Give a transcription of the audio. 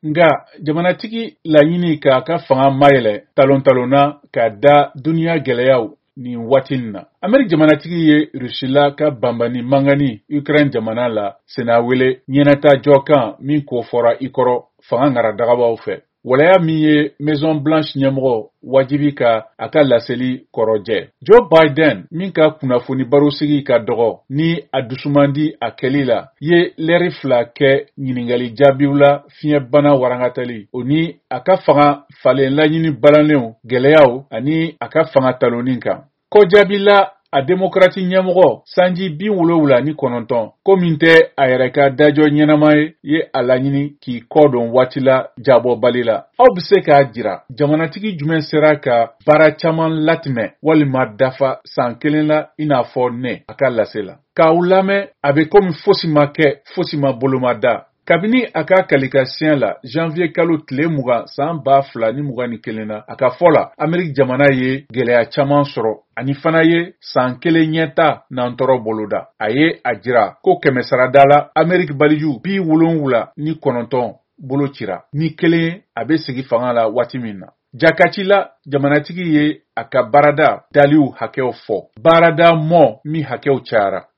Nga jamanatigi laɲini k'a ka fanga mayɛlɛ talon-talonna ka da duniya gɛlɛyaw nin waati na. Amerika jamanatigi ye Rusila ka banbani mangani Ukraine jamana la Sena wele ɲɛnata jɔ kan min ko fɔra i kɔrɔ fanga ŋaradagabaw fɛ. Walaya min ye Maison Blanche ɲɛmɔgɔ wajibi ka a ka laseli kɔrɔjɛ. Joe Biden min ka kunnafoni barosigi ka dɔgɔ ni a dusumandi a kɛli la ye lɛri 2 kɛ ɲiningali jaabiw la fiɲɛbana warangatali o ni a ka fanga falen laɲini balanenw gɛlɛyaw ani a ka fanga talonin kan. Kɔjaabi la a demokrati ɲɛmɔgɔ sanji 79 ko min tɛ a yɛrɛ ka dajɔ ɲɛnama ye a laɲini k'i kɔdon waati la jabɔbali la. Aw be se k'a jira jamanatigi jumɛn sera ka baara caman latimɛ walima dafa san 1 la i n'a fɔ ne a ka lase la. K'aw lamɛn a be komi fosi ma kɛ fosi ma bolomada. Kabini a ka kalikasiyɛn la janvier kalo tile 20 san 2021 na a ka fɔ la Amerika jamana ye gɛlɛya caman sɔrɔ ani fana ye san 1 ɲɛta n'antɔrɔ boloda. A ye a jira ko kɛmɛsarada la Amerika baliju 79 bolo cira ni 1 a be sigi fanga la waati min na. Jakaci la jamanatigi ye a ka baarada daliw hakɛw fɔ. Baarada mɔ min hakɛw cayara.